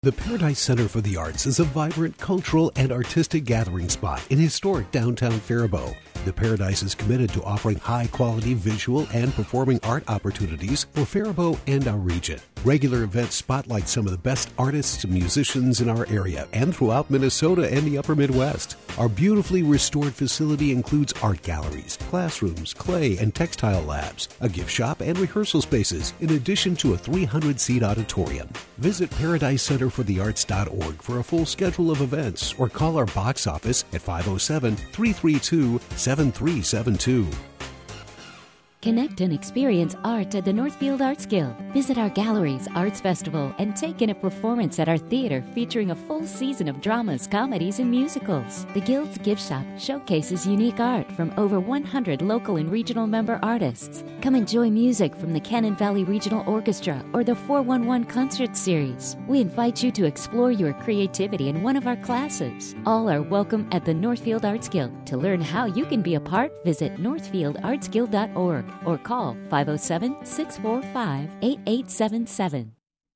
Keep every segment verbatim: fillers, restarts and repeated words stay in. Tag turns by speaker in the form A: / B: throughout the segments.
A: The Paradise Center for the Arts is a vibrant cultural and artistic gathering spot in historic downtown Faribault. The Paradise is committed to offering high-quality visual and performing art opportunities for Faribault and our region. Regular events spotlight some of the best artists and musicians in our area and throughout Minnesota and the upper Midwest. Our beautifully restored facility includes art galleries, classrooms, clay and textile labs, a gift shop, and rehearsal spaces, in addition to a three hundred seat auditorium. Visit paradise center for the arts dot org for a full schedule of events or call our box office at five oh seven, three three two, seven three seven two.
B: Connect and experience art at the Northfield Arts Guild. Visit our galleries, arts festival, and take in a performance at our theater featuring a full season of dramas, comedies, and musicals. The Guild's gift shop showcases unique art from over one hundred local and regional member artists. Come enjoy music from the Cannon Valley Regional Orchestra or the four one one Concert Series. We invite you to explore your creativity in one of our classes. All are welcome at the Northfield Arts Guild. To learn how you can be a part, visit northfield arts guild dot org. or call five oh seven, six four five, eight eight seven seven.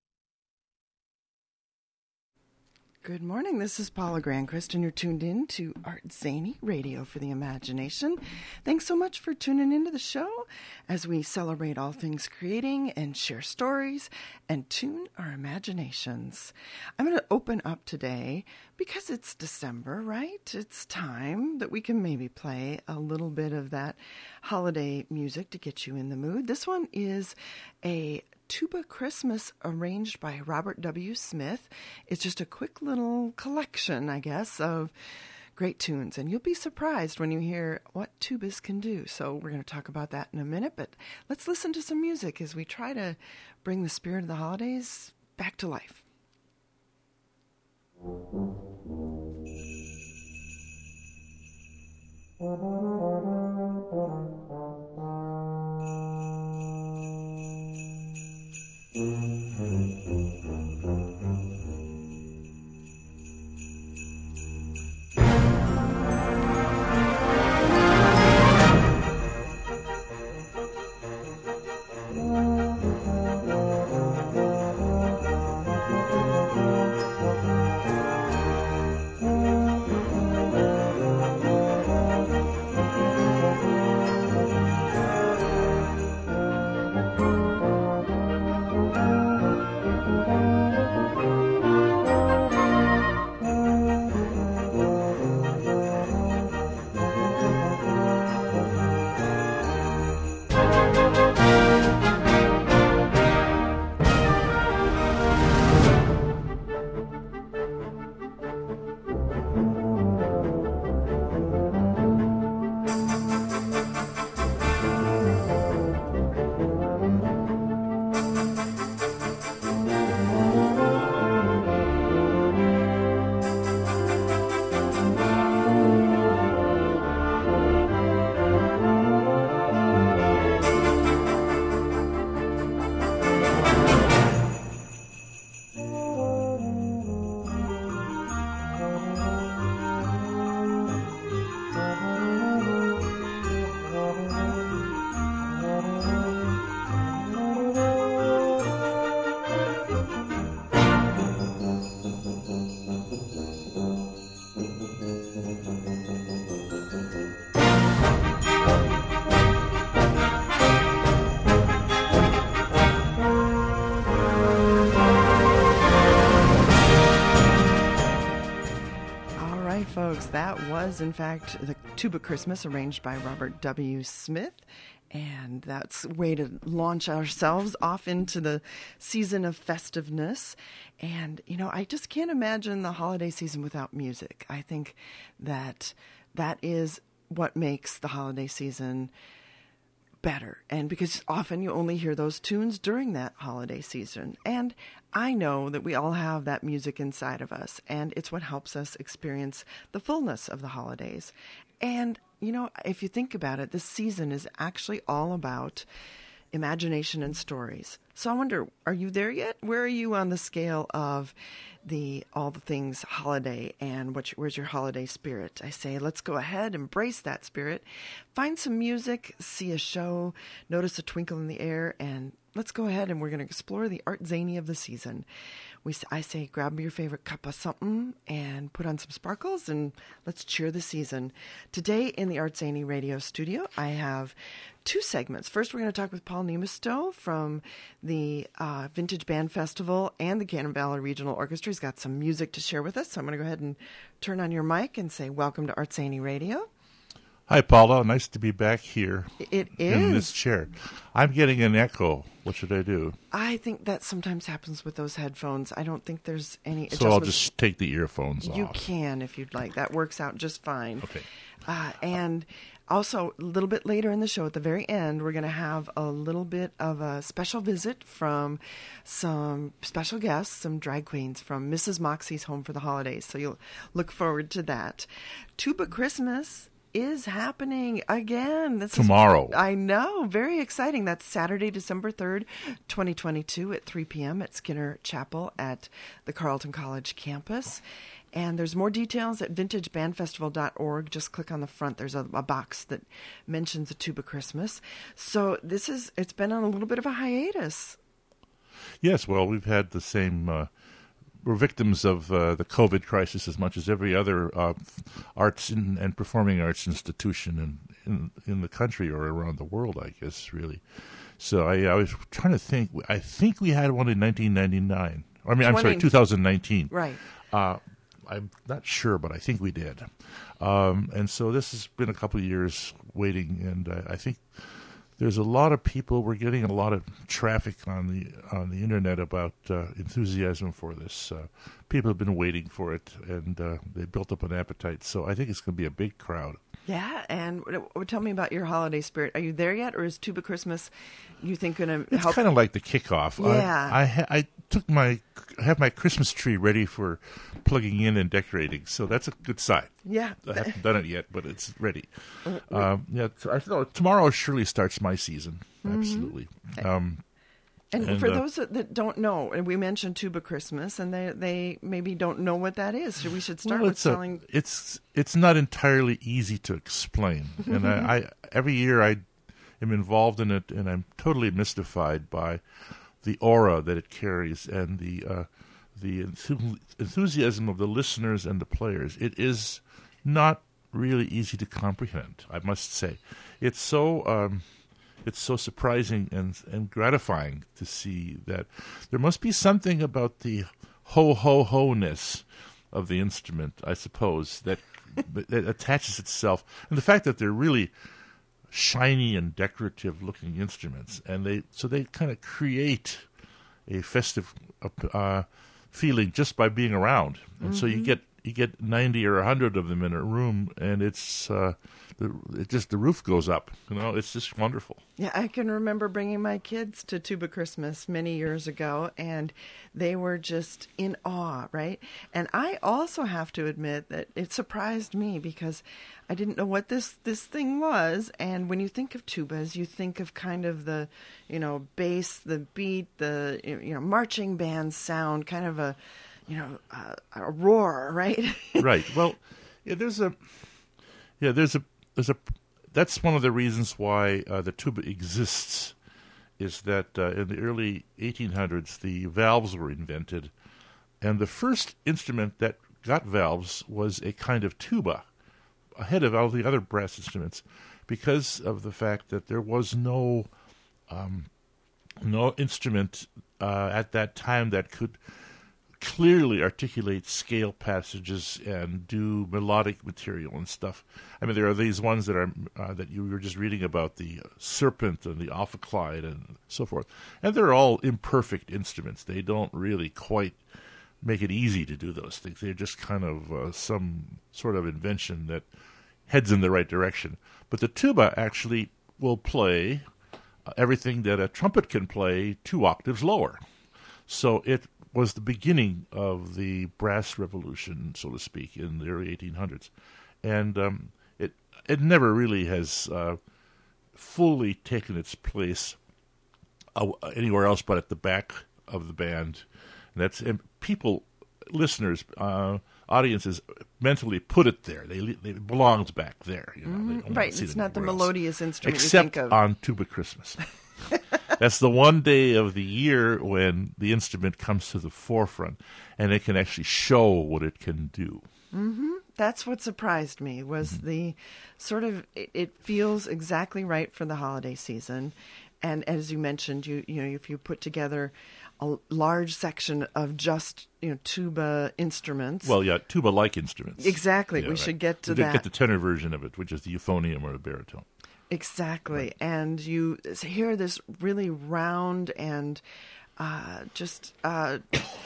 C: Good morning. This is Paula Granquist, and you're tuned in to Art Zany Radio for the Imagination. Thanks so much for tuning into the show as we celebrate all things creating and share stories and tune our imaginations. I'm going to open up today because it's December, right? It's time that we can maybe play a little bit of that holiday music to get you in the mood. This one is a Tuba Christmas arranged by Robert W. Smith. It's just a quick little collection, I guess, of great tunes. And you'll be surprised when you hear what tubas can do. So we're going to talk about that in a minute. But let's listen to some music as we try to bring the spirit of the holidays back to life. That was, in fact, the Tuba Christmas arranged by Robert W. Smith. And that's a way to launch ourselves off into the season of festiveness. And, you know, I just can't imagine the holiday season without music. I think that that is what makes the holiday season better. And because often you only hear those tunes during that holiday season. And I know that we all have that music inside of us, and it's what helps us experience the fullness of the holidays. And, you know, if you think about it, this season is actually all about imagination and stories. So I wonder, are you there yet? Where are you on the scale of the all the things holiday, and what, where's your holiday spirit? I say, let's go ahead, embrace that spirit, find some music, see a show, notice a twinkle in the air, and let's go ahead and we're going to explore the Art Zany of the season. we s- I say grab your favorite cup of something and put on some sparkles and let's cheer the season. Today in the Art Zany Radio studio, I have two segments. First, we're going to talk with Paul Niemisto from the uh, Vintage Band Festival and the Cannon Valley Regional Orchestra. He's got some music to share with us, so I'm going to go ahead and turn on your mic and say welcome to Art Zany Radio.
D: Hi, Paula. Nice to be back here.
C: It is.
D: In this chair. I'm getting an echo. What should I do?
C: I think that sometimes happens with those headphones. I don't think there's any
D: So I'll just take the earphones
C: You
D: off.
C: can if you'd like. That works out just fine.
D: Okay.
C: Uh, and also, a little bit later in the show, at the very end, we're going to have a little bit of a special visit from some special guests, some drag queens from Missus Moxie's Home for the Holidays. So you'll look forward to that. Tuba Christmas is happening again. This
D: Tomorrow.
C: Is, I know. Very exciting. That's Saturday, December third, twenty twenty-two at three p.m. at Skinner Chapel at the Carleton College campus. And there's more details at vintage band festival dot org. Just click on the front. There's a, a box that mentions a Tuba Christmas. So this is, it's been on a little bit of a hiatus.
D: Yes, well, we've had the same... Uh, we're victims of uh, the COVID crisis as much as every other uh, arts in, and performing arts institution in, in in the country or around the world, I guess, really. So I, I was trying to think. I think we had one in nineteen ninety-nine. I mean, I'm sorry, two thousand nineteen.
C: Right.
D: Uh, I'm not sure, but I think we did. Um, and so this has been a couple of years waiting, and uh, I think there's a lot of people. We're getting a lot of traffic on the on the internet about uh, enthusiasm for this. Uh, people have been waiting for it, and uh, they built up an appetite. So I think it's going to be a big crowd.
C: Yeah, and w- w- tell me about your holiday spirit. Are you there yet, or is Tuba Christmas, you think, going to
D: It's
C: help?
D: kind of like the kickoff.
C: Yeah.
D: I I, ha- I took my I have my Christmas tree ready for plugging in and decorating, so that's a good sign.
C: Yeah.
D: I haven't done it yet, but it's ready. Um, yeah, t- I thought tomorrow surely starts my season.
C: Mm-hmm.
D: Absolutely. Um,
C: And,
D: And,
C: for
D: uh,
C: those that, that don't know, and we mentioned Tuba Christmas, and they, they maybe don't know what that is. So we should start
D: well,
C: with
D: it's a-
C: telling.
D: it's it's not entirely easy to explain, and I, I every year I am involved in it, and I'm totally mystified by the aura that it carries and the uh, the enthu- enthusiasm of the listeners and the players. It is not really easy to comprehend, I must say. It's so. Um, It's so surprising and and gratifying to see that there must be something about the ho-ho-ho-ness of the instrument, I suppose, that that attaches itself. And the fact that they're really shiny and decorative-looking instruments, and they so they kind of create a festive uh, feeling just by being around. And mm-hmm. so you get you get ninety or a hundred of them in a room, and it's uh, the, it just the roof goes up. You know, it's just wonderful.
C: Yeah, I can remember bringing my kids to Tuba Christmas many years ago, and they were just in awe, right? And I also have to admit that it surprised me because I didn't know what this, this thing was. And when you think of tubas, you think of kind of the, you know, bass, the beat, the, you know, marching band sound, kind of a, you know, uh, a roar, right?
D: Right. Well, yeah, there's a, yeah, there's a, there's a, that's one of the reasons why uh, the tuba exists, is that uh, in the early eighteen hundreds, the valves were invented, and the first instrument that got valves was a kind of tuba, ahead of all the other brass instruments, because of the fact that there was no, um, no instrument uh, at that time that could clearly articulate scale passages and do melodic material and stuff. I mean, there are these ones that are uh, that you were just reading about, the uh, Serpent and the Alpha Clyde and so forth, and they're all imperfect instruments. They don't really quite make it easy to do those things. They're just kind of uh, some sort of invention that heads in the right direction. But the tuba actually will play uh, everything that a trumpet can play two octaves lower. So it was the beginning of the brass revolution, so to speak, in the early eighteen hundreds. And um, it it never really has uh, fully taken its place uh, anywhere else but at the back of the band. And that's and people, listeners, uh, audiences mentally put it there. They, they it belongs back there. You know,
C: mm-hmm. Right, it's not the
D: else.
C: melodious instrument
D: Except
C: you think of.
D: on Tuba Christmas. That's the one day of the year when the instrument comes to the forefront, and it can actually show what it can do.
C: Mm-hmm. That's what surprised me was mm-hmm. the sort of, it, it feels exactly right for the holiday season. And as you mentioned, you you know, if you put together a large section of just, you know, tuba instruments.
D: Well, yeah, tuba-like instruments.
C: Exactly.
D: Yeah,
C: we
D: right.
C: should get to
D: we
C: that.
D: Get the tenor version of it, which is the euphonium or the baritone.
C: Exactly.
D: Right.
C: And you hear this really round and uh, just, uh,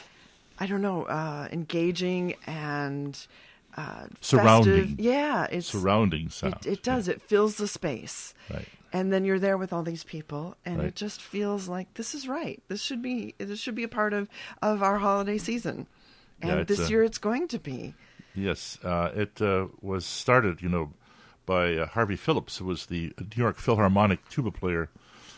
C: I don't know, uh, engaging and uh,
D: surrounding.
C: Festive. Yeah. It's,
D: surrounding sound.
C: It, it does.
D: Yeah.
C: It fills the space.
D: Right.
C: And then you're there with all these people, and
D: right.
C: it just feels like this is right. This should be this should be a part of, of our holiday season, and
D: yeah,
C: this
D: uh,
C: year it's going to be.
D: Yes, uh, it uh, was started, you know, by uh, Harvey Phillips, who was the New York Philharmonic tuba player,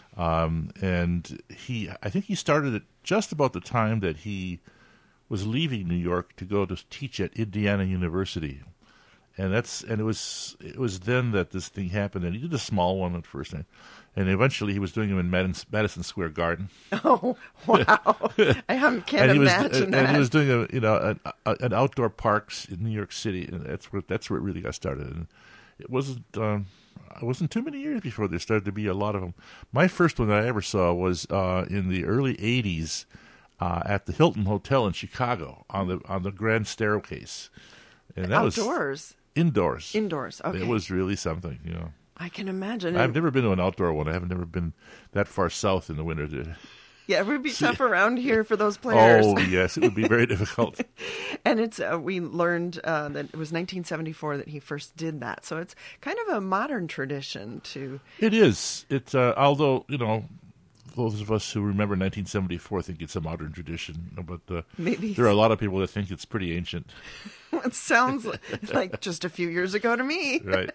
D: um, and he I think he started it just about the time that he was leaving New York to go to teach at Indiana University. And that's and it was it was then that this thing happened. And he did a small one at first, and, and eventually he was doing them in Madison, Madison Square Garden.
C: Oh wow! I can't
D: and he was,
C: imagine
D: and,
C: that.
D: And he was doing a you know an, a, an outdoor parks in New York City, and that's where that's where it really got started. And it wasn't um, it wasn't too many years before there started to be a lot of them. My first one that I ever saw was uh, in the early eighties uh, at the Hilton Hotel in Chicago on the on the grand staircase, and that
C: outdoors.
D: was. Indoors.
C: Indoors, okay.
D: It was really something, you know.
C: I can imagine.
D: I've never been to an outdoor one. I have never been that far south in the winter. To...
C: Yeah, it would be tough around here for those players.
D: Oh, yes, it would be very difficult.
C: And it's uh, we learned uh, that it was nineteen seventy-four that he first did that. So it's kind of a modern tradition to...
D: It is. It's, uh, although, you know, those of us who remember nineteen seventy-four think it's a modern tradition. But uh,
C: Maybe.
D: there are a lot of people that think it's pretty ancient.
C: It sounds like just a few years ago to me.
D: Right.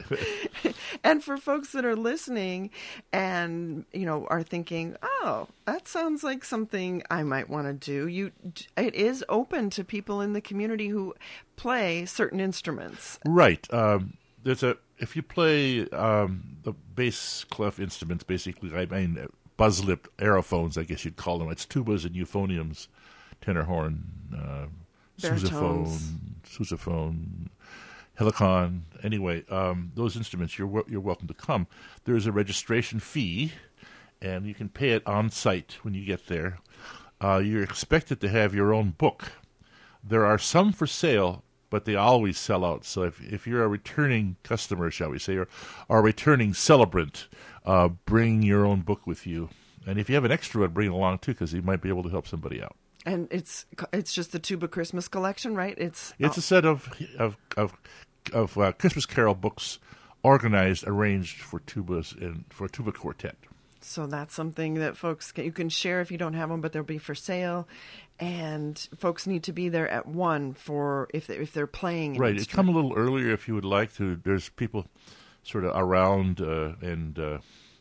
C: And for folks that are listening and, you know, are thinking, oh, that sounds like something I might want to do. You, it is open to people in the community who play certain instruments.
D: Right. Um, there's a, if you play um, the bass clef instruments, basically, I mean, buzz-lipped aerophones, I guess you'd call them. It's tubas and euphoniums, tenor horn, uh, sousaphone, sousaphone, helicon. Anyway, um, those instruments, you're you're welcome to come. There is a registration fee, and you can pay it on site when you get there. Uh, you're expected to have your own book. There are some for sale, but they always sell out. So if if you're a returning customer, shall we say, or, or a returning celebrant, uh, bring your own book with you. And if you have an extra one, bring it along too, because you might be able to help somebody out.
C: And it's it's just the Tuba Christmas collection, right? It's
D: it's
C: oh.
D: a set of of of, of uh, Christmas Carol books, organized, arranged for tubas and for a tuba quartet.
C: So that's something that folks can, you can share if you don't have them, but they'll be for sale. And folks need to be there at one for if they, if they're playing. An
D: right,
C: instrument.
D: Come a little earlier if you would like to. There's people sort of around uh, and. Uh,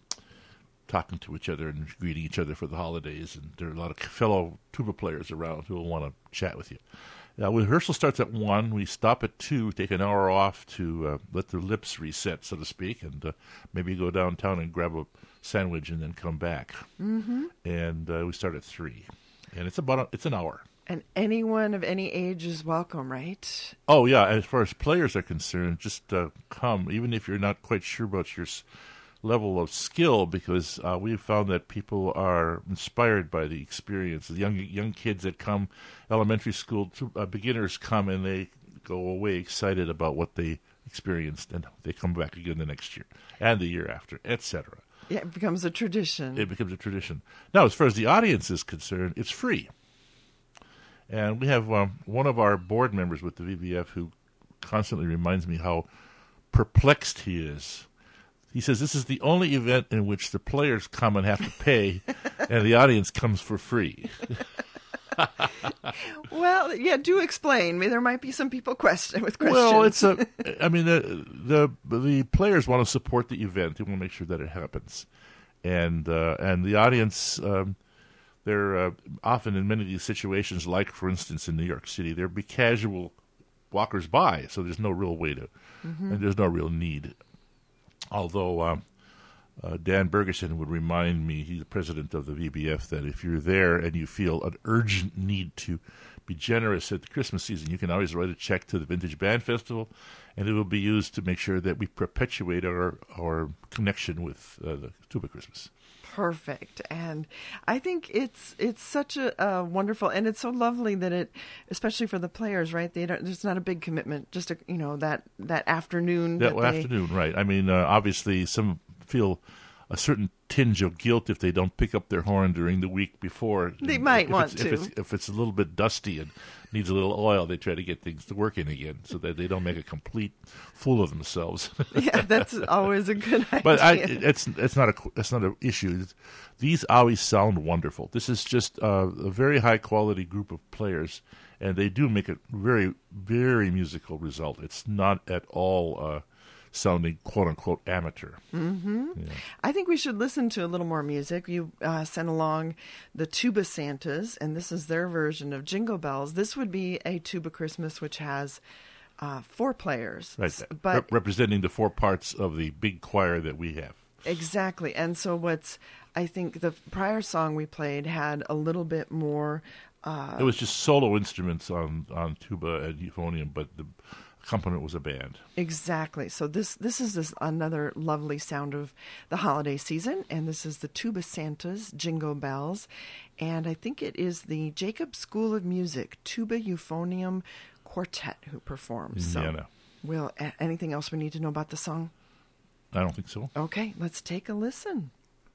D: talking to each other and greeting each other for the holidays, and there are a lot of fellow tuba players around who will want to chat with you. Now, rehearsal starts at one. We stop at two, take an hour off to uh, let the lips reset, so to speak, and uh, maybe go downtown and grab a sandwich and then come back.
C: Mm-hmm.
D: And uh, we start at three, and it's about a, it's an hour.
C: And anyone of any age is welcome, right?
D: Oh yeah, as far as players are concerned, just uh, come, even if you're not quite sure about your level of skill, because uh, we've found that people are inspired by the experience. The young young kids that come, elementary school to, uh, beginners come, and they go away excited about what they experienced, and they come back again the next year and the year after, et cetera.
C: Yeah, it becomes a tradition.
D: It becomes a tradition. Now, as far as the audience is concerned, it's free. And we have um, one of our board members with the V B F who constantly reminds me how perplexed he is. He says this is the only event in which the players come and have to pay, and the audience comes for free.
C: Well, yeah, do explain. I mean, there might be some people question with questions.
D: Well, it's a. I mean, the the the players want to support the event. They want to make sure that it happens, and uh, and the audience. Um, they're uh, often in many of these situations, like for instance in New York City, there'll be casual walkers by, so there's no real way to, mm-hmm. and there's no real need. Although um, uh, Dan Bergerson would remind me, he's the president of the V B F, that if you're there and you feel an urgent need to be generous at the Christmas season, you can always write a check to the Vintage Band Festival, and it will be used to make sure that we perpetuate our our connection with uh, the Tuba Christmas.
C: Perfect. And I think it's it's such a, a wonderful, and it's so lovely that it, especially for the players, right? They don't, there's not a big commitment, just a, you know, that that afternoon.
D: That,
C: that they,
D: afternoon, right? I mean, uh, obviously, some feel a certain tinge of guilt if they don't pick up their horn during the week before.
C: They
D: And
C: might
D: if
C: want
D: it's,
C: to.
D: If it's, if it's a little bit dusty and needs a little oil, they try to get things to working again so that they don't make a complete fool of themselves.
C: Yeah, that's always a good idea.
D: But I, it's it's not a it's not an issue. It's, these always sound wonderful. This is just uh, a very high quality group of players, and they do make a very very musical result. It's not at all uh, sounding quote unquote amateur.
C: Mm-hmm.
D: Yeah.
C: I think we should listen to a little more music. You uh, sent along the Tuba Santas, and this is their version of Jingle Bells. This would be a Tuba Christmas, which has uh, four players,
D: Right,
C: but
D: Rep- representing the four parts of the big choir that we have.
C: exactly. And so, what's I think the prior song we played had a little bit more. Uh,
D: It was just solo instruments on, on tuba and euphonium, but the accompaniment was a band.
C: Exactly. So this this is this another lovely sound of the holiday season, and this is the Tuba Santas, Jingle Bells, and I think it is the Jacob School of Music Tuba Euphonium Quartet who performs. So,
D: Indiana.
C: well, a- anything else we need to know about the song?
D: I don't think so.
C: Okay, let's take a listen.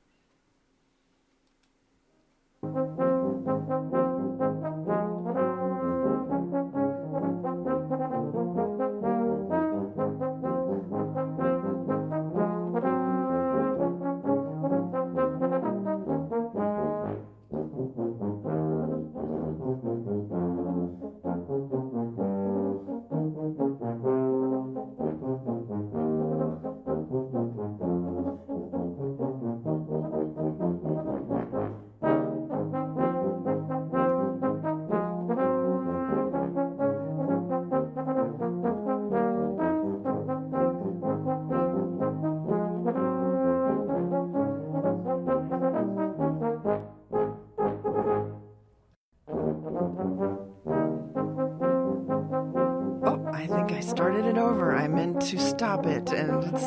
C: Started it over. I meant to stop it, and it's.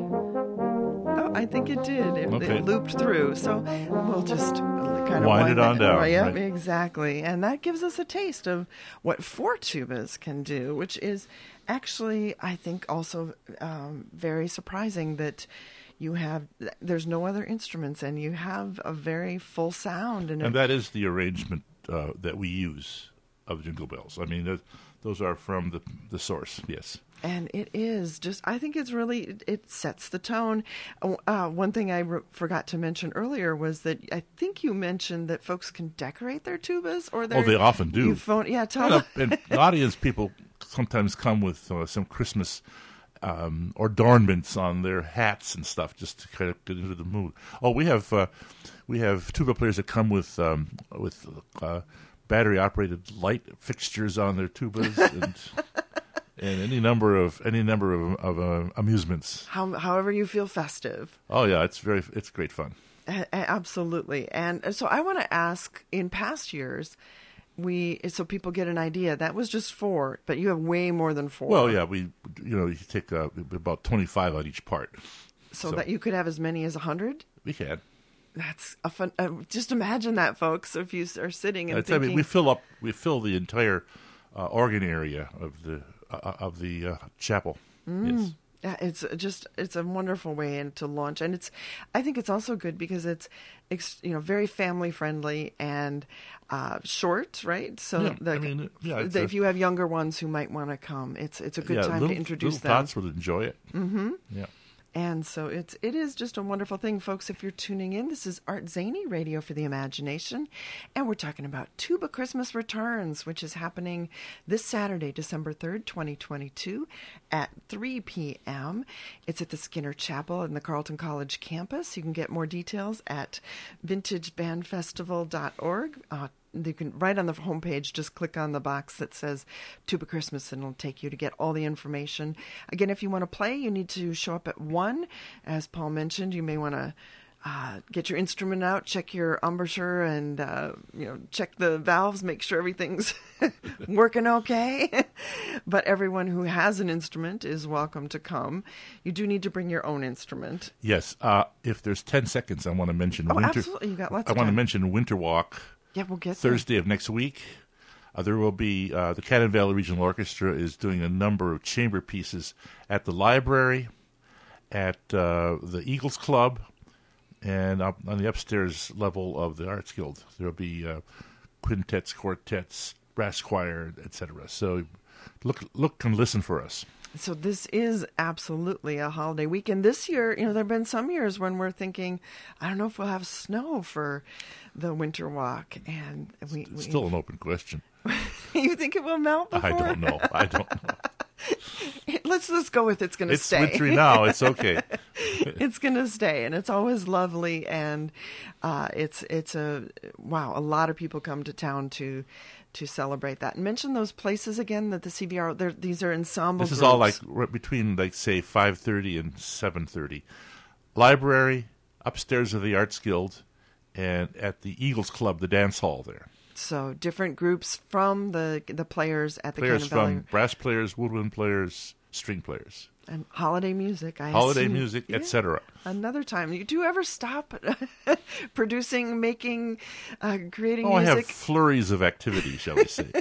C: Oh, I think it did. It,
D: Okay.
C: it looped through. So we'll just kind of
D: Wind it on down,
C: Yeah,
D: right.
C: exactly. And that gives us a taste of what four tubas can do, which is actually, I think, also um, very surprising that you have. There's no other instruments, and you have a very full sound. And,
D: And
C: it,
D: that is the arrangement uh, that we use of Jingle Bells. I mean, th- those are from the the source, yes.
C: And it is just, I think it's really, it, it sets the tone. Uh, one thing I re- forgot to mention earlier was that I think you mentioned that folks can decorate their tubas or their.
D: Oh, they often do.
C: euphon- yeah, tell
D: And,
C: me.
D: uh, and the audience people sometimes come with uh, some Christmas um, adornments on their hats and stuff just to kind of get into the mood. Oh, we have uh, we have tuba players that come with um, with uh, battery operated light fixtures on their tubas and and any number of any number of, of uh, amusements.
C: How, however you feel festive.
D: Oh yeah, it's very it's great fun.
C: A- a- absolutely. And so I want to ask, in past years, we so people get an idea, that was just four, but you have way more than four.
D: Well, yeah, we you know you take uh, about twenty-five on each part.
C: So,
D: so-
C: that you could have as many as one hundred?
D: We can.
C: That's a fun. Uh, just imagine that, folks. If you are sitting and
D: That's- I
C: thinking,
D: mean, we fill up we fill the entire uh, organ area of the uh, of the uh, chapel. Yes.
C: yeah, it's just it's a wonderful way in to launch, and it's. I think it's also good because it's, ex, you know, very family friendly and uh, short, right? So
D: Yeah,
C: the,
D: I mean, yeah, it's
C: the,
D: a-
C: if you have younger ones who might want to come, it's it's a good
D: yeah,
C: time
D: little,
C: to introduce
D: little
C: them.
D: tots will enjoy it. Mm-hmm. Yeah.
C: And so it's it is just a wonderful thing, folks. If you're tuning in, this is Art Zaney, Radio for the Imagination, and we're talking about Tuba Christmas Returns, which is happening this Saturday, December third, twenty twenty-two, at three p.m. It's at the Skinner Chapel in the Carleton College campus. You can get more details at vintage band festival dot org. Uh, you can right on the homepage, just click on the box that says Tuba Christmas, and it'll take you to get all the information. Again, if you want to play, you need to show up at one. As Paul mentioned, you may want to Uh, get your instrument out, check your embouchure, and uh, you know, check the valves, make sure everything's working okay. But everyone who has an instrument is welcome to come. You do need to bring your own instrument.
D: Yes. Uh, if there's ten seconds, I want to mention
C: Oh,
D: winter.
C: absolutely. You got lots
D: I
C: of
D: want to
C: time.
D: mention Winter Walk.
C: Yeah, we'll get
D: Thursday of next week. Uh, there will be uh, the Cannon Valley Regional Orchestra is doing a number of chamber pieces at the library, at uh, the Eagles Club, and up on the upstairs level of the Arts Guild. There will be uh, quintets, quartets, brass choir, et cetera. So look, look and listen for us.
C: So this is absolutely a holiday weekend. This year, you know, there have been some years when we're thinking, I don't know if we'll have snow for the Winter Walk, and we,
D: It's
C: we
D: still an open question.
C: You think it will melt before?
D: I don't know. I don't know.
C: Let's let's go with it's going to
D: It's
C: stay.
D: wintry now. It's okay.
C: It's going to stay, and it's always lovely, and uh, it's it's a wow. A lot of people come to town to to celebrate that. And mention those places again that the C V R. These are ensemble.
D: This is
C: groups.
D: all like right between, like, say, five thirty and seven thirty. Library, upstairs of the Arts Guild, and at the Eagles Club, the dance hall there.
C: So different groups from the the players at the
D: Players
C: Cannon Valley.
D: from brass players, woodwind players, string players,
C: And holiday music. I
D: holiday
C: assume.
D: music,
C: Yeah.
D: et cetera.
C: Another time. You, do you ever stop producing, making, uh, creating
D: Oh, I have
C: music?
D: flurries of activity, shall we say.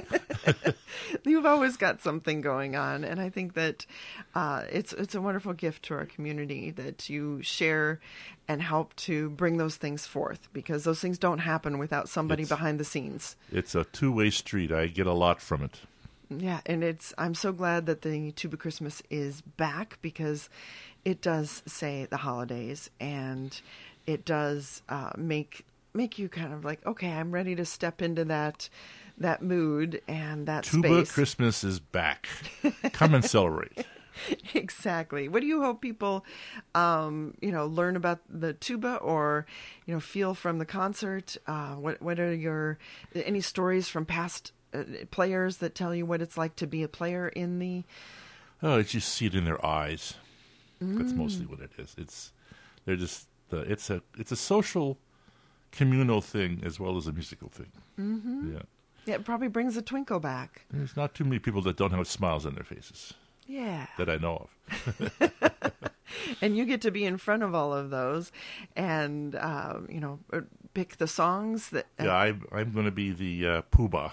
C: You've always got something going on, and I think that uh, it's it's a wonderful gift to our community that you share and help to bring those things forth, because those things don't happen without somebody
D: It's-
C: behind the scenes.
D: It's a two-way street. I get a lot from it.
C: Yeah, and it's I'm so glad that the Tuba Christmas is back, because it does say the holidays, and it does uh, make make you kind of like, okay, I'm ready to step into that that mood and that
D: Tuba
C: space.
D: Christmas is back. Come and celebrate.
C: Exactly. What do you hope people, um, you know, learn about the tuba, or, you know, feel from the concert? Uh, what What are your any stories from past uh, players that tell you what it's like to be a player in the?
D: Oh, you just see it in their eyes. That's mostly what it is. It's they're just uh, it's a it's a social, communal thing as well as a musical thing. Mm-hmm. Yeah,
C: Yeah, it probably brings a twinkle back.
D: there's not too many people that don't have smiles on their faces
C: Yeah.
D: that I know of.
C: And you get to be in front of all of those, and uh, you know, pick the songs that. Uh,
D: Yeah, I'm I'm going to be the uh, Puba,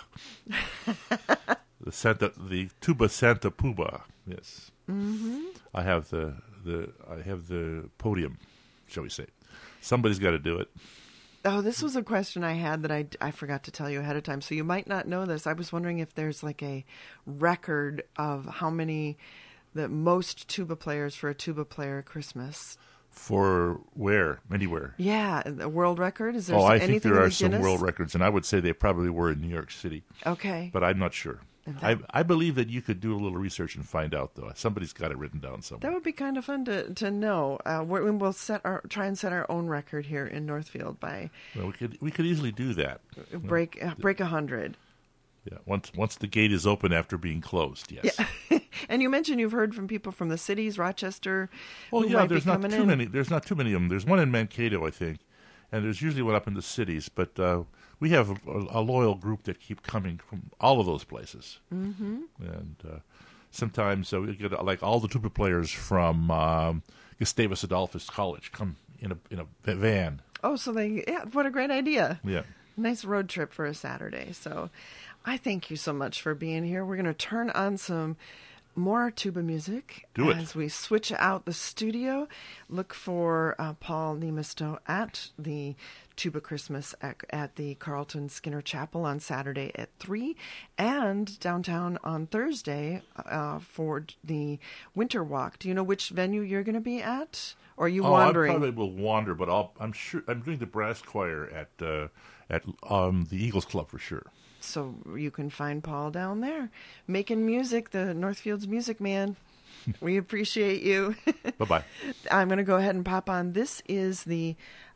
D: the Santa, the tuba Santa Puba. Yes, mm-hmm. I have the the I have the podium, shall we say? Somebody's got to do it.
C: Oh, this was a question I had that I, I forgot to tell you ahead of time. So you might not know this. I was wondering if there's like a record of how many, the most tuba players for a tuba player Christmas.
D: For where? Anywhere.
C: Yeah, the world record? Is there
D: Oh, I
C: anything
D: think there
C: in
D: are
C: the
D: some
C: Guinness?
D: world records, and I would say they probably were in New York City,
C: Okay.
D: but I'm not sure.
C: And
D: I
C: that-
D: I believe that you could do a little research and find out, though. Somebody's got it written down
C: That
D: somewhere.
C: would be kind of fun to, to know. Uh, we're, we'll set our try and set our own record here in Northfield by
D: Well, we could we could easily do that.
C: break uh, break a hundred.
D: Yeah, once once the gate is open after being closed. Yes.
C: Yeah. And you mentioned you've heard from people from the cities, Rochester.
D: Well,
C: who
D: yeah.
C: might be
D: There's not
C: coming
D: too
C: in.
D: many. There's not too many of them. There's one in Mankato, I think, and there's usually one up in the cities. But uh, we have a, a loyal group that keep coming from all of those places. Mm-hmm. And uh, sometimes uh, we get uh, like all the tuba players from um, Gustavus Adolphus College come in a in a van.
C: Oh, so they, yeah, what a great idea.
D: Yeah.
C: Nice road trip for a Saturday. So I thank you so much for being here. We're going to turn on some more tuba music
D: Do it.
C: as we switch out the studio. Look for uh, Paul Nemisto at the Tuba Christmas at, at the Carlton Skinner Chapel on Saturday at three, and downtown on Thursday uh, for the Winter Walk. Do you know which venue you're going to be at? Or are you
D: Oh,
C: wandering?
D: I probably will wander, but I'll, I'm sure I'm doing the brass choir at uh, at um, the Eagles Club for sure.
C: So you can find Paul down there making music, the Northfield's music man. We appreciate you.
D: Bye bye.
C: I'm going to go ahead and pop on. This is the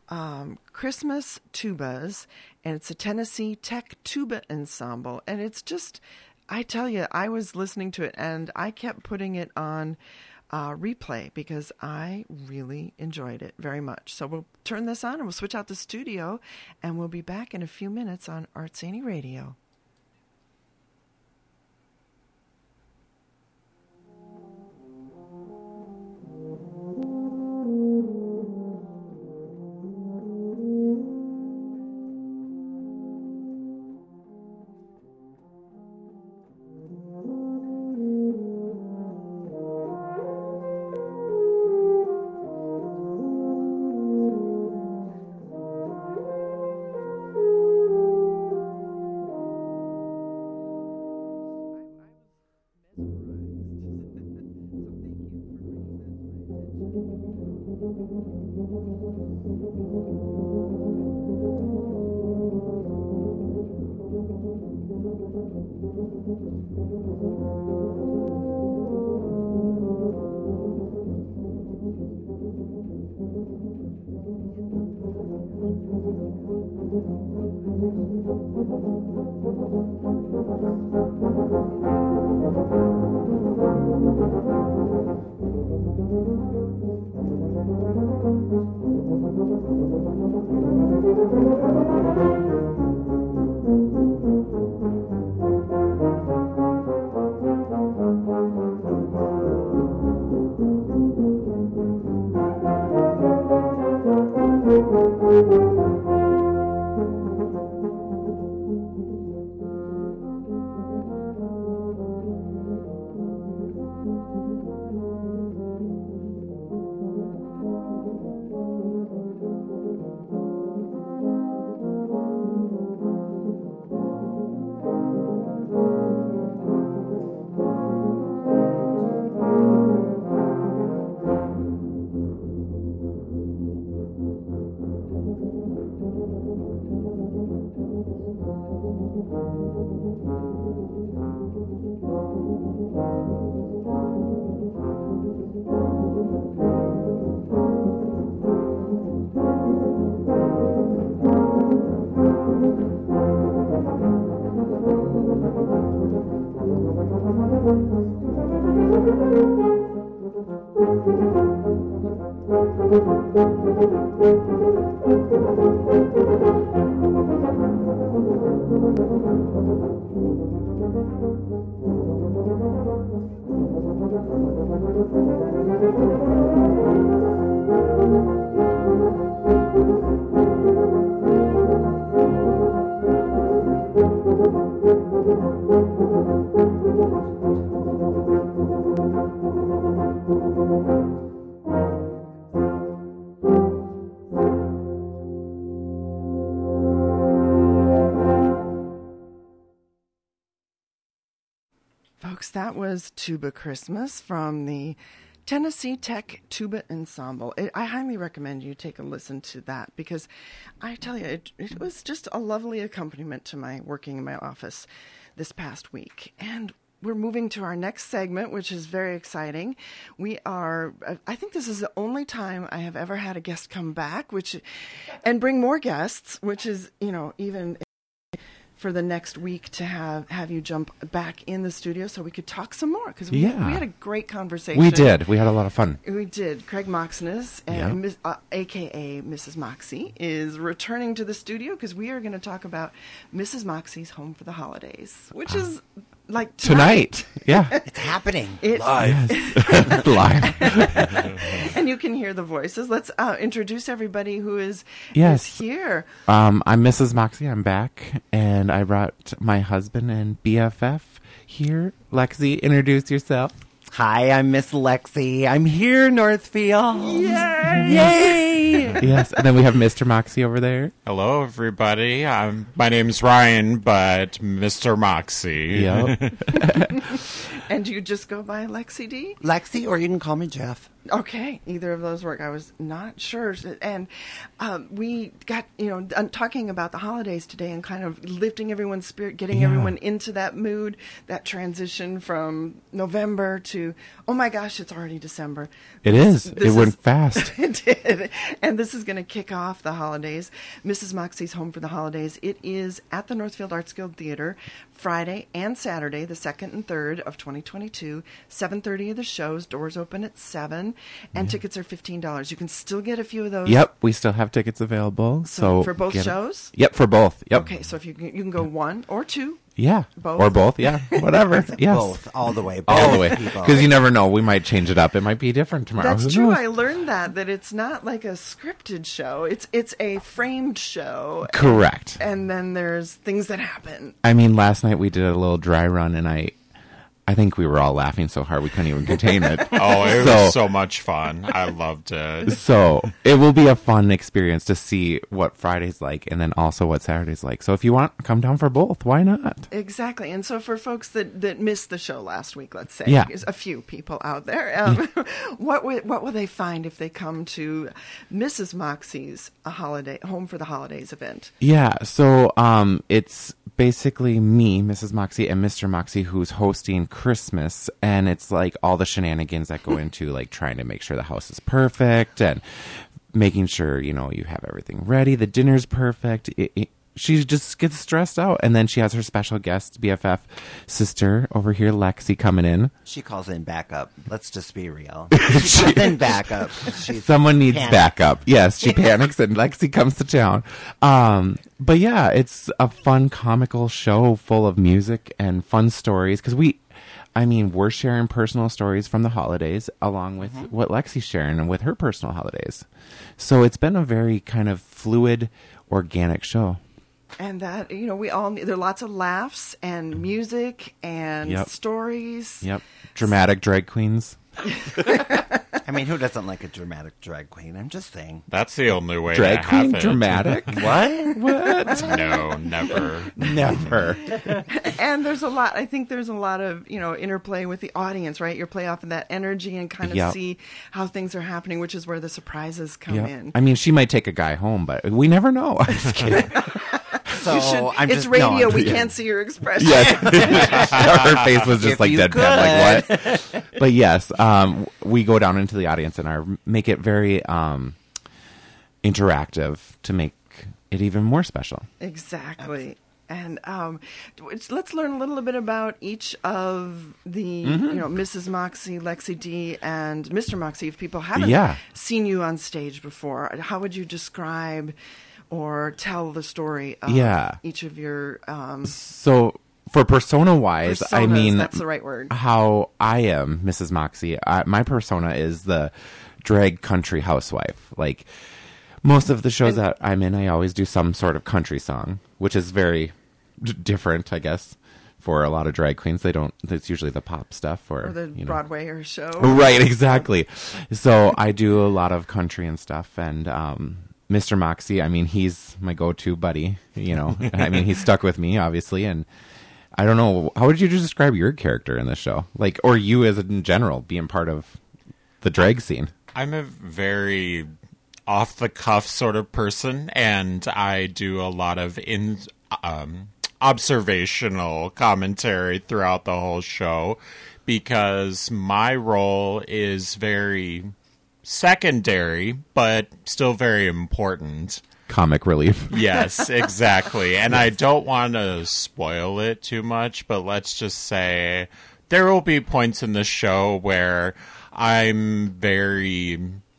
C: um, Christmas Tubas, and it's a Tennessee Tech Tuba Ensemble. And it's just, I tell you, I was listening to it, and I kept putting it on uh, replay because I really enjoyed it very much. So we'll turn this on, and we'll switch out the studio, and we'll be back in a few minutes on Art Zany Radio. Folks, that was Tuba Christmas from the Tennessee Tech Tuba Ensemble. It, I highly recommend you take a listen to that because I tell you, it, it was just a lovely accompaniment to my working in my office this past week. And we're moving to our next segment, which is very exciting. We are, I think this is the only time I have ever had a guest come back, which, and bring more guests, which is, you know, even for the next week to have, have you jump back in the studio so we could talk some more because we,
E: yeah.
C: we had a great conversation.
E: We did. We had a lot of fun.
C: We did. Craig Moxness, and
E: yeah.
C: Miss, uh, a k a. Missus Moxie, is returning to the studio because we are going to talk about Missus Moxie's Home for the Holidays, which uh, is like tonight.
E: Tonight. Yeah.
F: It's happening.
C: It,
F: live.
E: Yes. Live.
C: And you can hear the voices. Let's uh, introduce everybody who is,
E: yes.
C: is here.
E: Um, I'm Missus Moxie. I'm back. And I brought my husband and B F F here. Lexi, introduce yourself.
F: Hi, I'm Miss Lexi. I'm here, Northfield.
C: Yay!
F: Yay!
E: Yes. And then we have Mister Moxie over there.
G: Hello, everybody. Um, my name's Ryan, but Mister Moxie.
E: Yep.
C: And you just go by Lexi D?
F: Lexi, or you can call me Jeff.
C: Okay, either of those work. I was not sure. And um, we got, you know, uh, talking about the holidays today and kind of lifting everyone's spirit, getting
E: Yeah.
C: everyone into that mood, that transition from November to, oh my gosh, it's already December.
E: It is.
C: This
E: It went
C: is-
E: fast.
C: It did. And this is going to kick off the holidays. Missus Moxie's Home for the Holidays. It is at the Northfield Arts Guild Theater Friday and Saturday, the second and third of twenty twenty-two. seven thirty of the shows. Doors open at seven. And tickets are fifteen dollars. You can still get a few of those.
E: Yep, we still have tickets available. So,
C: So for both
E: get 'em.
C: shows?
E: Yep, for both. Yep.
C: Okay, so if you can, you can go one or two.
E: Yeah.
C: Both?
E: Or both. Yeah. Whatever. Yes.
F: Both, all the way.
E: All the
F: both
E: way.
F: people.
E: Because you never know. We might change it up. It might be different tomorrow.
C: That's
E: Who
C: true.
E: knows?
C: I learned that that it's not like a scripted show. It's it's a framed show.
E: Correct.
C: And then there's things that happen.
E: I mean, last night we did a little dry run, and I, I think we were all laughing so hard we couldn't even contain it.
G: Oh, it
E: So-
G: was so much fun. I loved it.
E: So it will be a fun experience to see what Friday's like, and then also what Saturday's like. So if you want, come down for both. Why not?
C: Exactly. And so for folks that, that missed the show last week, let's say,
E: Yeah.
C: there's a few people out there, um, what, will, what will they find if they come to Missus Moxie's a holiday Home for the Holidays event?
E: Yeah. So um, it's basically me, Missus Moxie, and Mister Moxie, who's hosting Christmas, and it's like all the shenanigans that go into like trying to make sure the house is perfect and making sure, you know, you have everything ready. The dinner's perfect. It, it, she just gets stressed out, and then she has her special guest, B F F sister over here, Lexi, coming in.
F: She calls in backup. Let's just be real. She calls in backup. She's
E: Someone needs
F: panicked.
E: backup. Yes, she panics and Lexi comes to town. Um, but yeah, it's a fun comical show full of music and fun stories because we, I mean, we're sharing personal stories from the holidays along with
F: Mm-hmm.
E: what Lexi's sharing and with her personal holidays. So it's been a very kind of fluid, organic show.
C: And that, you know, we all need, there are lots of laughs and music and
E: Yep.
C: stories.
E: Yep. Dramatic drag queens.
F: I mean, who doesn't like a dramatic drag queen? I'm just saying.
G: That's the only way
E: Drag
G: to
E: queen
G: have it.
E: dramatic?
F: What?
E: What?
G: No, never.
E: Never.
C: And there's a lot, I think there's a lot of, you know, interplay with the audience, right? You play off of that energy and kind of
E: Yep.
C: see how things are happening, which is where the surprises come
E: Yeah.
C: in.
E: I mean, she might take a guy home, but we never know. I'm just kidding.
F: So
C: You should,
F: I'm
C: it's
F: just,
C: radio.
F: No, I'm
C: we
F: just-
C: can't see your expression.
E: Yes. Her face was just
F: If
E: like
F: you
E: deadpan. Like what? But yes, um, we go down into the audience and are make it very um, interactive to make it even more special.
C: Exactly. And um, it's- let's learn a little bit about each of the,
E: Mm-hmm.
C: you know, Missus Moxie, Lexi D, and Mister Moxie. If people haven't
E: Yeah.
C: seen you on stage before, how would you describe or tell the story of
E: Yeah.
C: each of your um,
E: So for persona wise, I
C: personas?
E: mean,
C: That's the right word.
E: how I am, Missus Moxie. I, my persona is the drag country housewife. Like most of the shows that I'm in, I always do some sort of country song, which is very d- different, I guess, for a lot of drag queens. They don't. It's usually the pop stuff or,
C: Or the
E: you know.
C: Broadway or show.
E: Right, exactly. So I do a lot of country and stuff, and um, Mister Moxie, I mean, he's my go-to buddy. You know, I mean, he's stuck with me, obviously, and I don't know. How would you describe your character in this show, like, or you as in general, being part of the drag scene?
G: I'm a very off the cuff sort of person, and I do a lot of in um, observational commentary throughout the whole show because my role is very secondary, but still very important.
E: Comic relief.
G: Yes, exactly. And I don't want to spoil it too much, but let's just say there will be points in the show where I'm very,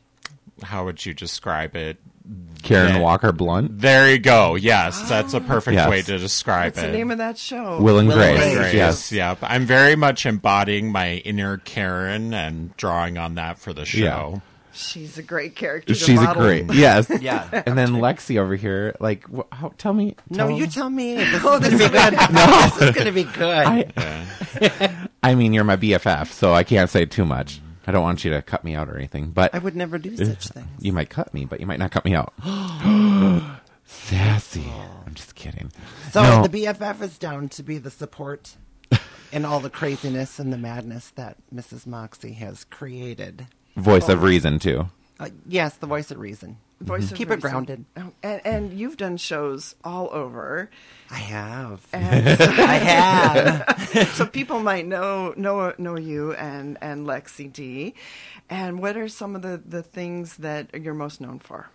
G: how would you describe it?
E: Karen
G: Yeah.
E: Walker Blunt,
G: There you go. Yes, that's a perfect
E: Yes.
G: way to describe
C: What's
G: it.
C: the name of that show?
E: Will and
F: Will and
E: Grace.
F: Grace.
E: Yes.
G: Yep. I'm very much embodying my inner Karen and drawing on that for the show.
C: She's a great character. to
E: She's a
C: model.
E: great. Yes.
F: Yeah.
E: And then Lexi over here, like, wh- how, tell me.
F: No,
E: tell-
F: you tell me. This is going to be good. No. This is going to be good.
E: I,
G: Yeah.
E: I mean, you're my B F F, so I can't say too much. I don't want you to cut me out or anything, but
F: I would never do such things.
E: you might cut me, but you might not cut me out. Sassy. I'm just kidding.
F: So
E: No.
F: the B F F is down to be the support in all the craziness and the madness that Missus Moxie has created.
E: voice of reason too.
F: Uh, yes, the voice of reason.
C: Voice of
F: Keep
C: reason.
F: it grounded.
C: Oh, and, and you've done shows all over.
F: I have.
C: And
F: I have.
C: so people might know know know you and, and Lexi D. And what are some of the, the things that you're most known for?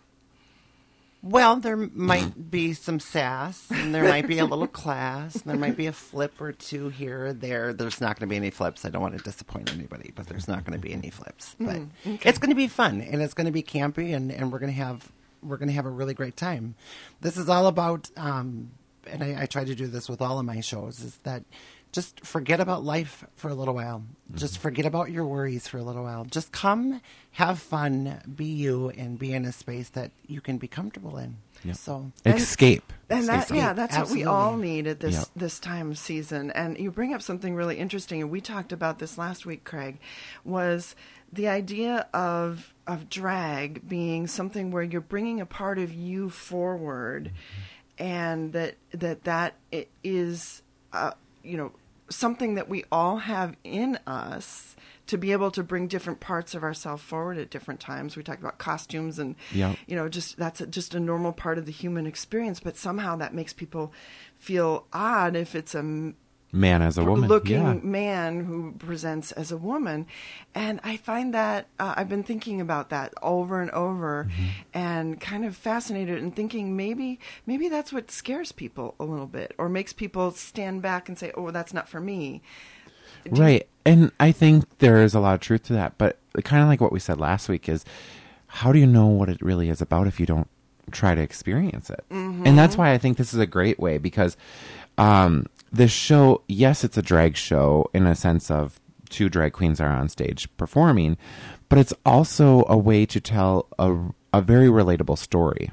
F: Well, there might be some sass, and there might be a little class, and there might be a flip or two here or there. There's not going to be any flips. I don't want to disappoint anybody, but there's not going to be any flips. But
C: Mm, okay.
F: it's going to be fun, and it's going to be campy, and, and we're going to have we're going to have a really great time. This is all about, um, and I, I try to do this with all of my shows, is that just forget about life for a little while. Just forget about your worries for a little while. Just come, have fun, be you, and be in a space that you can be comfortable in.
E: Yep.
F: So
E: Escape.
C: And that,
E: Escape.
C: yeah, that's
F: Absolutely.
C: what we all need at this
E: Yep.
C: this time of season. And you bring up something really interesting, and we talked about this last week, Craig, was the idea of of drag being something where you're bringing a part of you forward, and that that that i- is, uh, you know, something that we all have in us to be able to bring different parts of ourselves forward at different times. We talked about costumes and,
E: Yep.
C: you know, just that's a, just a normal part of the human experience. But somehow that makes people feel odd if it's a m-
E: Man as a woman.
C: looking
E: Yeah.
C: man who presents as a woman. And I find that uh, I've been thinking about that over and over
E: Mm-hmm.
C: and kind of fascinated and thinking maybe maybe that's what scares people a little bit or makes people stand back and say, oh, that's not for me. Do you-
E: Right. And I think there is a lot of truth to that. But kind of like what we said last week is, how do you know what it really is about if you don't try to experience it?
C: Mm-hmm.
E: And that's why I think this is a great way, because um, this show, yes, it's a drag show in a sense of two drag queens are on stage performing, but it's also a way to tell a, a very relatable story.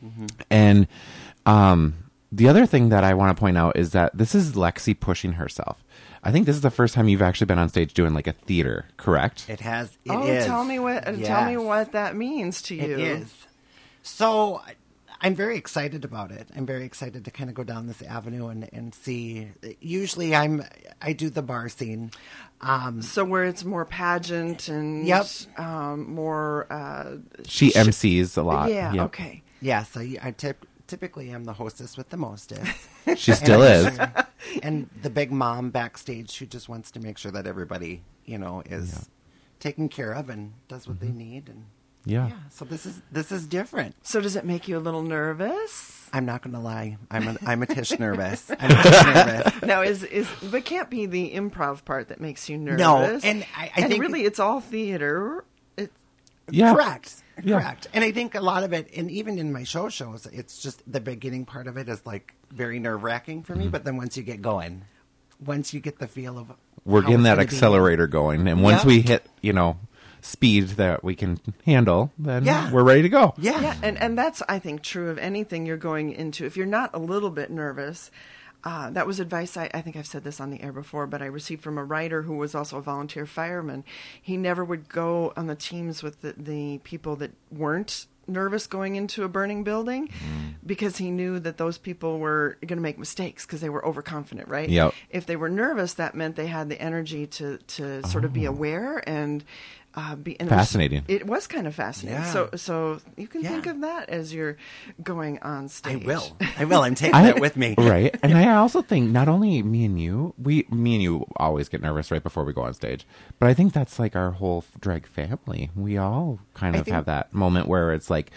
E: And um, the other thing that I want to point out is that this is Lexi pushing herself. I think this is the first time you've actually been on stage doing like a theater, correct?
F: it has. It
C: oh,
F: is.
C: tell me what uh, tell me
F: Yes.
C: what that means to you.
F: It is. So I- I'm very excited about it. I'm very excited to kind of go down this avenue and, and see. Usually I'm I do the bar scene. Um,
C: So where it's more pageant and
F: Yep.
C: um, more uh,
E: She
C: sh-
E: M Cs a lot.
C: Yeah,
E: Yep.
C: okay.
F: yes, I, I tip, typically am the hostess with the mostest.
E: She still is.
F: And the big mom backstage who just wants to make sure that everybody, you know, is taken care of and does what they need. And
E: Yeah.
F: yeah, so this is this is different.
C: So does it make you a little nervous?
F: I'm not going to lie. I'm a, I'm a tish nervous. I'm a tish nervous.
C: No, is is but can't be the improv part that makes you nervous.
F: No, and I- I
C: and
F: think-
C: really it's all theater. It,
E: Yeah.
F: Correct.
E: Yeah.
F: Correct. And I think a lot of it, and even in my show shows, it's just the beginning part of it is like very nerve wracking for me.
E: Mm-hmm.
F: But then once you get going, once you get the feel of
E: We're
F: how
E: getting
F: it's
E: that
F: gonna be-
E: accelerator going. And once
F: Yep.
E: we hit, you know, speed that we can handle, then
F: Yeah.
E: we're ready to go.
F: Yeah.
C: yeah, and and that's I think true of anything you're going into. If you're not a little bit nervous. Uh, that was advice, I, I think I've said this on the air before, but I received from a writer who was also a volunteer fireman. He never would go on the teams with the, the people that weren't nervous going into a burning building because he knew that those people were going to make mistakes because they were overconfident, right?
E: Yep.
C: If they were nervous, that meant they had the energy to, to sort of be aware and uh, be and it was-
E: Fascinating.
C: It was, kind of fascinating.
F: Yeah.
C: So, so you can
F: Yeah.
C: think of that as you're going on
F: I
C: stage.
F: will. I will. I'm taking
E: I-
F: it with me.
E: Right. And I also think not only me and you, we, me and you always get nervous right before we go on stage, but I think that's like our whole drag family. We all kind
F: I
E: of
F: think-
E: have that moment where it's like,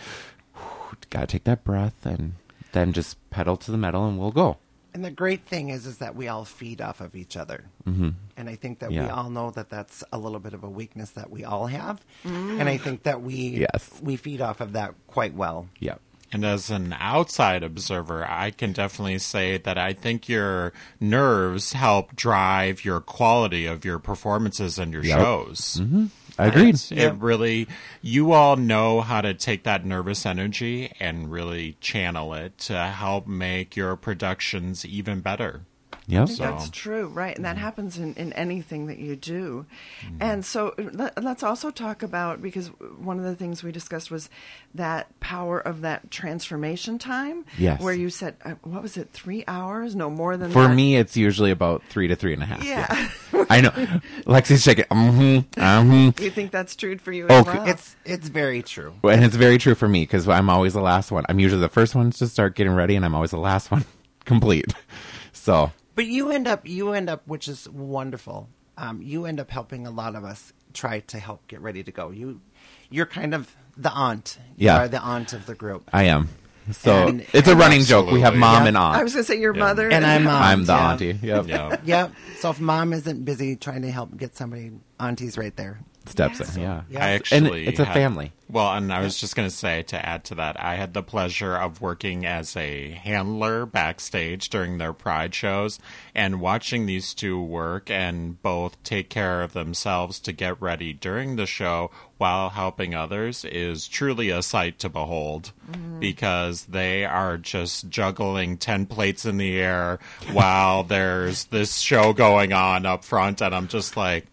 E: gotta take that breath and then just pedal to the metal and we'll go.
F: And the great thing is, is that we all feed off of each other. Mm-hmm. And I think that we
E: Yeah.
F: all know that that's a little bit of a weakness that we all have. And I think that we
E: Yes.
F: we feed off of that quite well.
E: Yep.
G: And as an outside observer, I can definitely say that I think your nerves help drive your quality of your performances and your
E: Yep.
G: shows.
E: Mm-hmm. Agreed.
G: It's- It really, you all know how to take that nervous energy and really channel it to help make your productions even better.
E: Yep.
C: I think
G: So-
C: that's true, right? And that happens in, in anything that you do.
E: Mm-hmm.
C: And so let, let's also talk about, because one of the things we discussed was that power of that transformation time.
E: Yes.
C: Where you said, uh, what was it, three hours? No, more than
E: For
C: that.
E: me, it's usually about three to three and a half.
C: Yeah.
E: I know. Lexi's shaking. Mm-hmm. Mm-hmm.
C: You think that's true for you as
E: Okay.
C: well?
F: It's it's very true.
E: And it's very true for me because I'm always the last one. I'm usually the first one to start getting ready, and I'm always the last one complete. So,
F: But you end up, you end up, which is wonderful. Um, you end up helping a lot of us try to help get ready to go. You, you're kind of the aunt. You
E: Yeah.
F: are the aunt of the group.
E: I am. So
F: And-
E: it's a
F: and
E: running joke. We have
G: absolutely.
E: mom
F: Yeah.
E: and aunt.
C: I was going to say your
G: Yeah.
C: mother.
F: And I'm aunt.
E: I'm the
F: yeah.
E: auntie. Yep.
G: Yeah.
F: Yep. So if mom isn't busy trying to help get somebody, auntie's right there.
E: Steps
C: Yeah.
E: in. Yeah.
F: Yeah.
G: I
F: And
G: actually
E: it's a
G: had-
E: family.
G: Well, and I was just going to say, to add to that, I had the pleasure of working as a handler backstage during their Pride shows, and watching these two work and both take care of themselves to get ready during the show while helping others is truly a sight to behold, because they are just juggling ten plates in the air while there's this show going on up front, and I'm just like,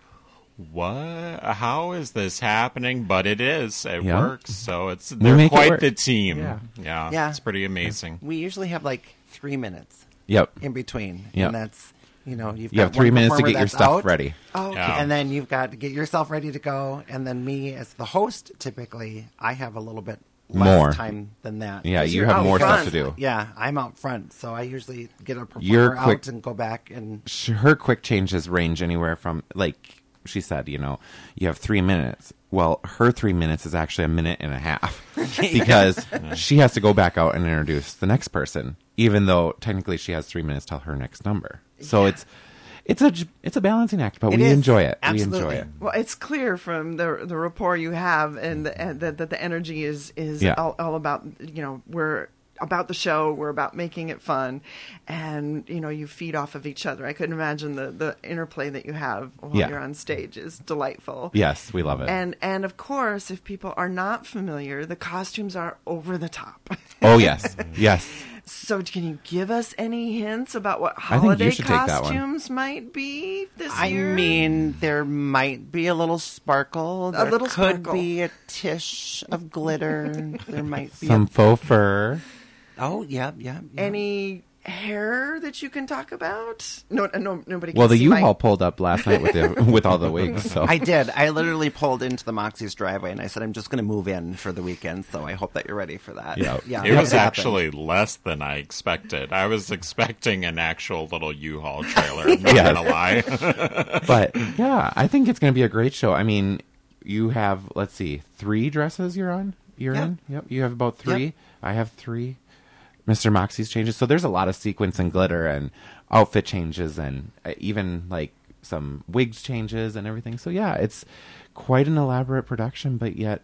G: what? How is this happening? But it is. It
E: Yeah.
G: works. So it's they're
E: make it
G: quite
E: work.
G: the team.
E: Yeah.
G: Yeah.
F: Yeah.
G: It's pretty amazing.
F: We usually have like three minutes
E: Yep.
F: in between.
E: Yep.
F: And that's, you know, you've
E: You
F: got
E: have three
F: one
E: minutes to
F: performer
E: get your
F: that's
E: stuff
F: out,
E: ready.
C: Oh,
G: Yeah.
F: And then you've got to get yourself ready to go. And then me, as the host, typically, I have a little bit less
E: More.
F: time than that.
E: Yeah,
C: 'Cause
E: you
C: you're
E: have
C: out
E: more
C: front.
E: stuff to do.
F: Yeah, I'm out front, so I usually get a performer
E: You're quick-
F: out and go back and
E: Sh- Her quick changes range anywhere from, like she said, you know, you have three minutes. Well, her three minutes is actually a minute and a half because she has to go back out and introduce the next person, even though technically she has three minutes till her next number. So it's it's a j- it's a balancing act, but
F: It
E: we
F: is.
E: enjoy it.
F: Absolutely.
E: We enjoy it.
C: Well, it's clear from the the rapport you have, and the, and that that the energy is is
E: Yeah.
C: all, all about, you know, we're about the show, we're about making it fun, and you know, you feed off of each other. I couldn't imagine the the interplay that you have while
E: Yeah.
C: you're on stage is delightful.
E: Yes, we love it.
C: And and of course, if people are not familiar, the costumes are over the top.
E: Oh yes, yes.
C: So can you give us any hints about what
E: think you
C: holiday
E: should take that one.
C: costumes might be this
F: I
C: year?
F: mean, there might be a little sparkle. There
C: little
F: could
C: sparkle.
F: be a tish of glitter. There might be
E: Some
F: a,
E: faux fur.
F: oh, yeah, yeah. yeah.
C: Any hair that you can talk about? No, no, nobody. Can
E: Well, the
C: see my-
E: U-Haul pulled up last night with the with all the wigs. So
F: I did. I literally pulled into the Moxie's driveway and I said, I'm just going to move in for the weekend, so I hope that you're ready for that.
E: Yeah.
F: yeah
G: It
F: that
G: was
F: happened.
G: actually less than I expected. I was expecting an actual little U-Haul trailer. I'm not
E: Yes.
G: gonna lie.
E: but yeah, I think it's going to be a great show. I mean, you have let's see, three dresses you're on. You're
F: Yep.
E: in. Yep. You have about three.
F: Yep.
E: I have three. Mister Moxie's changes. So there's a lot of sequence and glitter and outfit changes and uh, even like some wigs changes and everything. So yeah, it's quite an elaborate production, but yet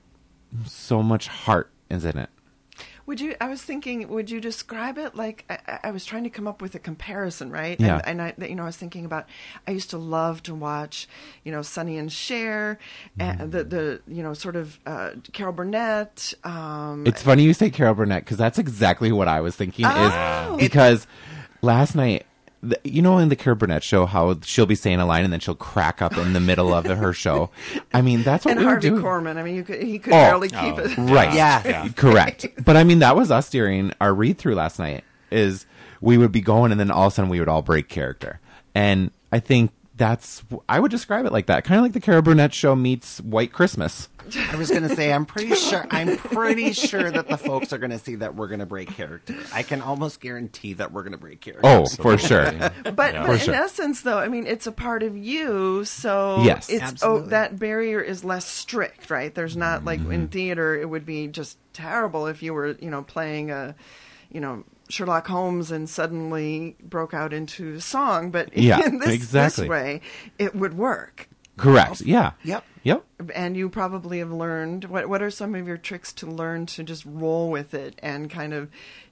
E: so much heart is in it.
C: Would you? I was thinking. Would you describe it like? I, I was trying to come up with a comparison, right?
E: Yeah.
C: And, and I, you know, I was thinking about. I used to love to watch, you know, Sonny and Cher, and the the you know sort of uh, Carol Burnett. Um,
E: It's funny you say Carol Burnett because that's exactly what I was thinking.
C: Oh.
E: Is because last night, the, you know, in the Carol Burnett show, how she'll be saying a line and then she'll crack up in the middle of her show. I mean, that's what
C: and
E: we were
C: Harvey
E: doing.
C: Korman. I mean, you could, he could
E: Oh.
C: barely keep
G: Oh.
C: it.
E: Right.
F: Yeah.
G: Yeah.
E: Correct. But I mean, that was us during our read through last night. Is we would be going and then all of a sudden we would all break character, and I think that's I would describe it like that, kind of like the Carol Burnett show meets White Christmas.
F: I was going to say, I'm pretty sure, I'm pretty sure that the folks are going to see that we're going to break character. I can almost guarantee that we're going to break character.
E: Oh, for sure.
C: But, but in
E: sure.
C: essence, though, I mean, it's a part of you, so
E: Yes.
C: it's oh,
F: Absolutely.
C: that barrier is less strict, right? There's not like
E: Mm-hmm.
C: in theater, it would be just terrible if you were, you know, playing a, you know, Sherlock Holmes and suddenly broke out into song. But
E: Yeah,
C: in this,
E: exactly.
C: this way, it would work.
E: Correct. Yeah.
F: Yep.
E: Yep.
C: And you probably have learned, what what are some of your tricks to learn to just roll with it and kind of,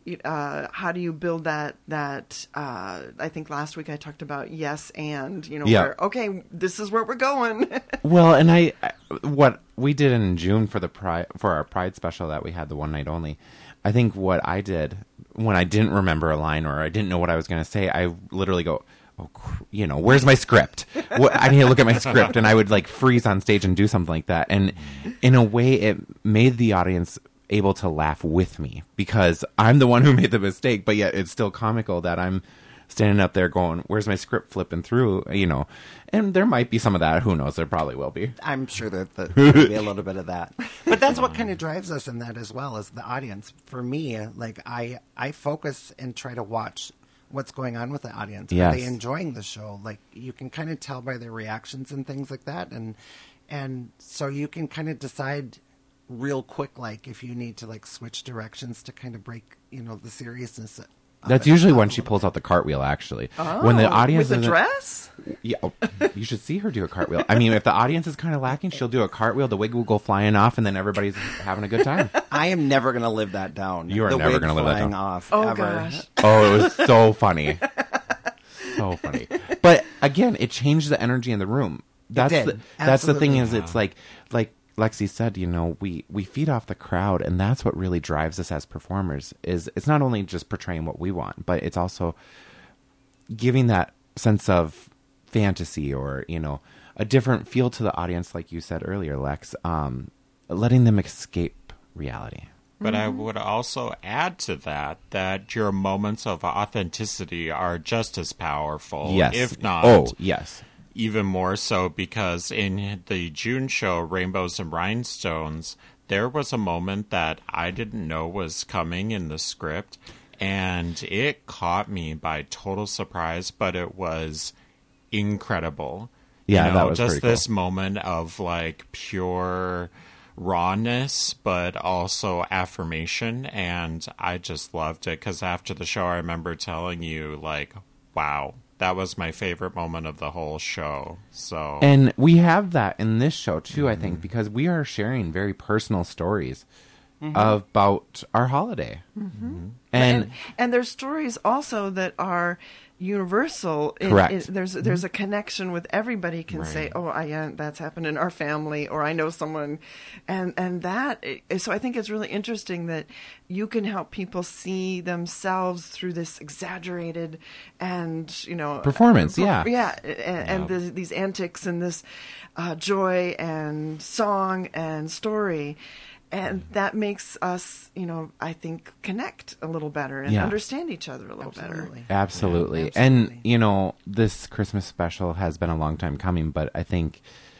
C: uh, how do you build that, that uh, I think last week I talked about yes and, you know,
E: Yeah.
C: where, okay, this is where we're going.
E: Well, and I, I- what we did in June for the pride for our Pride special that we had the one night only. I think what I did when I didn't remember a line or I didn't know what I was going to say, I literally go, oh, cr- you know, where's my script? What, I need to look at my script, and I would like freeze on stage and do something like that. And in a way, it made the audience able to laugh with me because I'm the one who made the mistake, but yet it's still comical that I'm standing up there going, where's my script, flipping through, you know. And there might be some of that. Who knows? There probably will be.
F: I'm sure that that there'll be a little bit of that. But that's what kind of drives us in that as well as the audience. For me, like I, I focus and try to watch what's going on with the audience.
E: Yes.
F: Are they enjoying the show? Like you can kind of tell by their reactions and things like that. And, and so you can kind of decide real quick, like if you need to like switch directions to kind of break, you know, the seriousness. Of
E: That's
F: it
E: usually
F: up
E: when
F: a
E: she
F: little
E: pulls
F: bit.
E: out the cartwheel, actually.
C: Oh,
E: when the audience
C: with the
E: isn't-
C: dress?
E: Yeah, oh, you should see her do a cartwheel. I mean, if the audience is kind of lacking, she'll do a cartwheel, the wig will go flying off, and then everybody's having a good time.
F: I am never going to live that down.
E: You are
F: the
E: never
F: wig
E: gonna live that
F: flying
E: down.
F: off.
C: Oh,
F: ever.
C: gosh.
E: Oh, it was so funny. So funny. But again, it changed the energy in the room. That's
F: did.
E: the, that's the thing
F: Absolutely.
E: is it's like like Lexi said, you know, we, we feed off the crowd, and that's what really drives us as performers. Is it's not only just portraying what we want, but it's also giving that sense of fantasy or, you know, a different feel to the audience, like you said earlier, Lex, um, letting them escape reality.
G: But I would also add to that that your moments of authenticity are just as powerful,
E: Yes.
G: if not
E: Oh, yes.
G: even more so, because in the June show, Rainbows and Rhinestones, there was a moment that I didn't know was coming in the script, and it caught me by total surprise, but it was incredible.
E: Yeah,
G: you know,
E: that was
G: just
E: pretty cool.
G: this moment of like pure rawness, but also affirmation, and I just loved it because after the show, I remember telling you like, "Wow, that was my favorite moment of the whole show." So,
E: And we have that in this show too, I think, because we are sharing very personal stories about our holiday. And,
C: and and there's stories also that are universal. In,
E: Correct.
C: in- there's there's a connection with everybody can say, oh, I yeah, that's happened in our family, or I know someone, and and that. So I think it's really interesting that you can help people see themselves through this exaggerated and you know
E: Performance,
C: per-
E: yeah.
C: yeah, and, and the, these antics and this uh, joy and song and story. And that makes us, you know, I think, connect a little better and
E: Yeah.
C: understand each other a little
F: Absolutely.
E: Absolutely.
C: Yeah,
E: And,
C: absolutely.
E: you know, this Christmas special has been a long time coming, but I think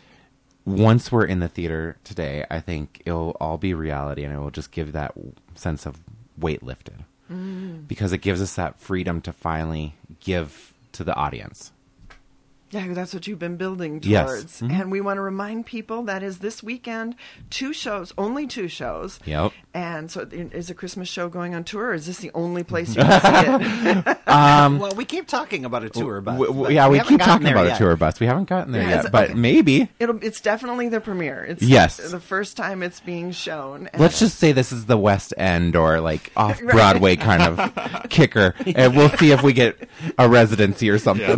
E: once we're in the theater today, I think it'll all be reality and it will just give that sense of weight lifted. Mm. Because it gives us that freedom to finally give to the audience.
C: better. Yeah, that's what you've been building
E: Yes.
C: towards.
E: Mhm.
C: And we want to remind people that is this weekend, two shows, only two shows.
E: Yep.
C: And so is a Christmas show going on tour, or is this the only place you can see it?
F: well, we keep talking about a tour bus.
E: W- w-
F: but
E: yeah, we,
F: haven't
E: keep
F: gotten
E: talking
F: there
E: about
F: yet.
E: a tour bus. We haven't gotten there
C: Yeah,
E: yet,
C: it's-
E: but
C: okay.
E: maybe.
C: It'll, it's definitely the premiere. It's
E: Yes.
C: the first time it's being shown. And
E: Let's just say this is the West End or like off Broadway kind of kicker, and we'll see if we get a residency or something.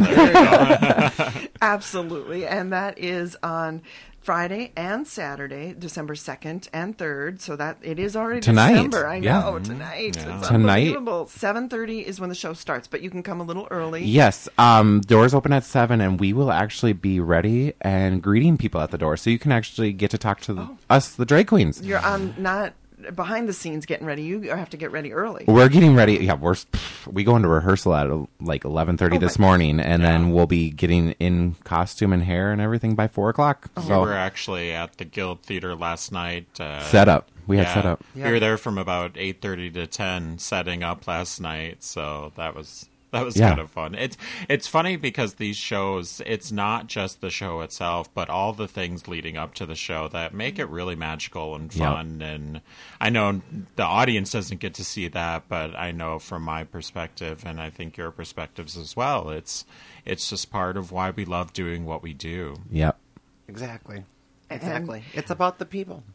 C: Absolutely. And that is on Friday and Saturday, December second and third. So that it is already
E: Tonight.
C: December. I
E: Yeah.
C: know, tonight. It's
E: Tonight.
C: unbelievable. seven thirty is when the show starts, but you can come a little early.
E: Yes, um, doors open at seven, and we will actually be ready and greeting people at the door, so you can actually get to talk to the, us, the drag queens.
C: You're on not behind the scenes getting ready. You have to get ready early.
E: We're getting ready. Yeah, we're we go into rehearsal at uh, like eleven thirty
C: Oh
E: this
C: my-
E: morning, and then we'll be getting in costume and hair and everything by four o'clock.
G: we
E: So
G: were actually at the Guild Theater last night. Uh,
E: set up. We had
G: yeah,
E: set up.
G: We were there from about eight thirty to ten, setting up last night. So that was that was
E: Yeah.
G: kind of fun. It's it's funny because these shows, it's not just the show itself, but all the things leading up to the show that make it really magical and
E: Yep.
G: fun. And I know the audience doesn't get to see that, but I know from my perspective, and I think your perspectives as well, it's it's just part of why we love doing what we do.
E: Yep.
F: Exactly.
C: And-
F: Exactly. It's about the people.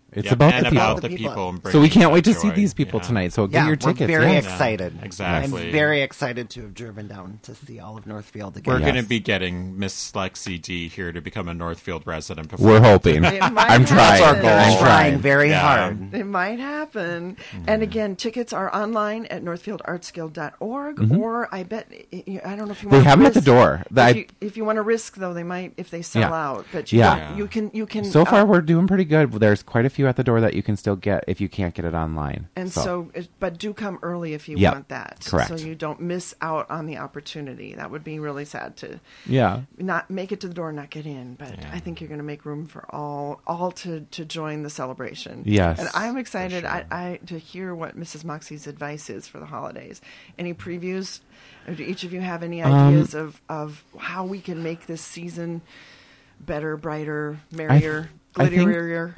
E: It's
G: Yep,
E: about
G: and
E: the people.
G: about the
F: The people.
G: people. and
E: So we
G: bringing
E: can't wait to
G: that
E: see
G: joy.
E: these people
G: Yeah.
E: tonight. So get
F: Yeah,
E: your
F: we're
E: tickets.
F: very
E: yes.
F: excited.
G: Exactly.
F: I'm very excited to have driven down to see all of Northfield again.
G: We're
E: Yes.
G: going to be getting Miss Lexi D here to become a Northfield resident. Before
E: We're hoping.
C: It might
E: I'm trying.
C: happen.
E: I'm
F: trying
E: trying.
F: very
G: Yeah.
F: hard.
C: It might happen.
E: Mm-hmm.
C: And again, tickets are online at northfield arts guild dot org, or I bet, I don't know if you
E: Mm-hmm. They
C: want
E: have
C: to
E: them at the
C: risk-
E: door. The-
C: If
E: I-
C: you, if you want to risk, though, they might, if they sell
E: Yeah.
C: out. But you,
E: Yeah.
C: don't- you can, you can.
E: So far,
C: uh,
E: we're doing pretty good. There's quite a few at the door that you can still get if you can't get it online.
C: And so, it- but do come early if you
E: Yep.
C: want that.
E: Correct.
C: So you don't miss out on the opportunity. That would be really sad to
E: yeah.
C: not make it to the door and not get in. But
G: Yeah.
C: I think you're going to make room for all, all to, to join the celebration.
E: Yes.
C: And I'm excited
G: sure.
C: I, I to hear what Missus Moxie's advice is for the holidays. Any previews? Or do each of you have any
E: Um,
C: ideas of, of how we can make this season better, brighter, merrier,
E: I think-
C: glitterier?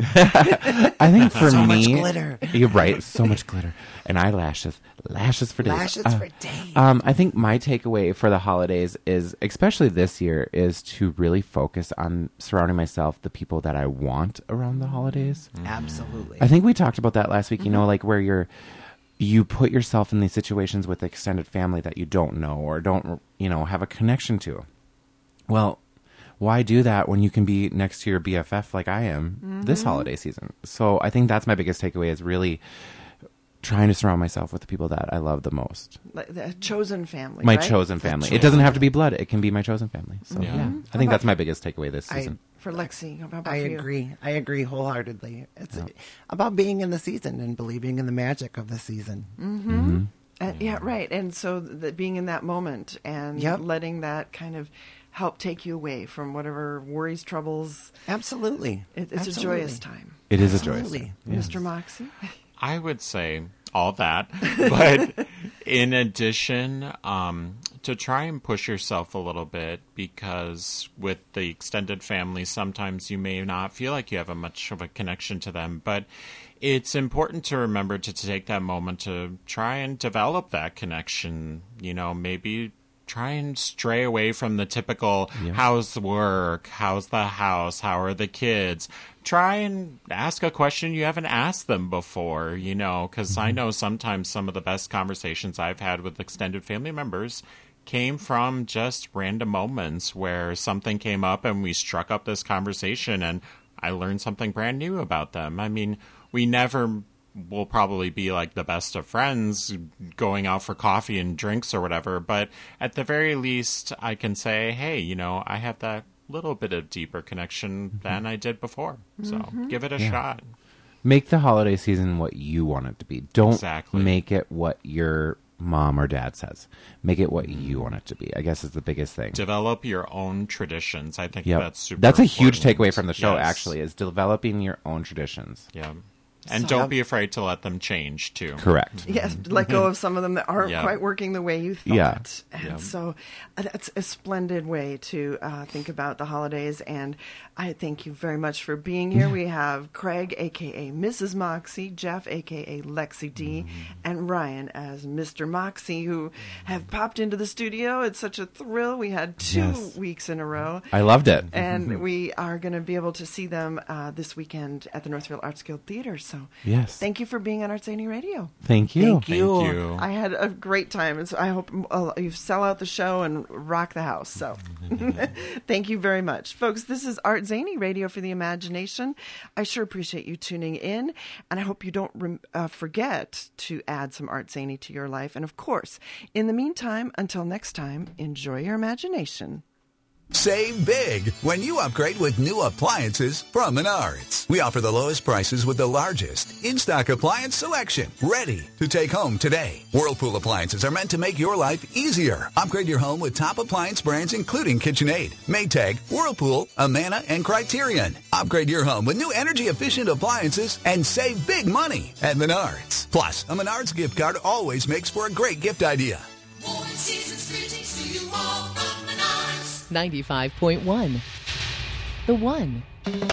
E: I think for
F: So
E: me,
F: much glitter.
E: You're right. So much glitter and eyelashes, lashes for days.
F: Lashes
E: Uh,
F: for days.
E: Um, I think my takeaway for the holidays is, especially this year, is to really focus on surrounding myself the people that I want around the holidays.
F: Absolutely.
E: I think we talked about that last week. You know, like where you're, you put yourself in these situations with extended family that you don't know or don't, you know, have a connection to. Well, why do that when you can be next to your B F F like I am this holiday season? So I think that's my biggest takeaway is really trying to surround myself with the people that I love the most.
C: Like the chosen family.
E: My
C: right?
E: chosen family. It doesn't have to be blood. It can be my chosen family. So
G: Yeah.
E: yeah,
G: Mhm.
E: I think that's my biggest takeaway this
F: I-
E: season.
C: For Lexi, how about
F: I
C: for you?
F: agree. I agree wholeheartedly. It's about being in the season and believing in the magic of the season.
C: Mm-hmm. Uh, yeah, right. And so the, being in that moment and
F: Yep.
C: letting that kind of help take you away from whatever worries, troubles.
F: Absolutely.
C: It, it's
F: Absolutely.
C: a joyous time.
E: It is a joyous
F: Absolutely.
E: time.
C: Mister Moxie?
G: I would say all that, but in addition, um, to try and push yourself a little bit, because with the extended family, sometimes you may not feel like you have a much of a connection to them, but it's important to remember to, to take that moment to try and develop that connection. You know, maybe try and stray away from the typical
E: Yeah.
G: how's work, how's the house, how are the kids. Try and ask a question you haven't asked them before, you know, because I know sometimes some of the best conversations I've had with extended family members came from just random moments where something came up and we struck up this conversation and I learned something brand new about them. I mean, we never will probably be like the best of friends going out for coffee and drinks or whatever, but at the very least I can say, hey, you know, I have that little bit of deeper connection than I did before. So give it a
E: Yeah.
G: shot.
E: Make the holiday season what you want it to be. Don't
G: Exactly.
E: make it what your mom or dad says. Make it what you want it to be. I guess is the biggest thing.
G: Develop your own traditions. I think
E: Yep.
G: that's super
E: That's a huge
G: important.
E: takeaway from the show,
G: Yes.
E: actually, is developing your own traditions.
G: Yeah. And
C: So-
G: don't be afraid to let them change, too.
E: Correct.
C: Yes, let go of some of them that aren't
G: Yeah.
C: quite working the way you thought.
E: Yeah.
C: And
G: Yeah.
C: so uh, that's a splendid way to uh, think about the holidays. And I thank you very much for being here. We have Craig, a k a. Missus Moxie, Jeff, a k a. Lexi D, and Ryan as Mister Moxie, who have popped into the studio. It's such a thrill. We had two
E: Yes.
C: weeks in a row.
E: I loved it.
C: And we are going to be able to see them uh, this weekend at the Northfield Arts Guild Theater. So
E: Yes.
C: thank you for being on Arts Zany Radio.
E: Thank you.
F: Thank
G: Thank
F: you.
G: you.
C: I had a great time, and so I hope uh, you sell out the show and rock the house. So, thank you very much, folks. This is Art Zany Radio for the Imagination. I sure appreciate you tuning in, and I hope you don't rem- uh, forget to add some Art Zany to your life. And of course, in the meantime, until next time, enjoy your imagination.
H: Save big when you upgrade with new appliances from Menards. We offer the lowest prices with the largest in-stock appliance selection, ready to take home today. Whirlpool appliances are meant to make your life easier. Upgrade your home with top appliance brands including KitchenAid, Maytag, Whirlpool, Amana, and Criterion. Upgrade your home with new energy-efficient appliances and save big money at Menards. Plus, a Menards gift card always makes for a great gift idea.
I: Warm season's greetings to you all from Menards.
J: ninety-five point one. The One.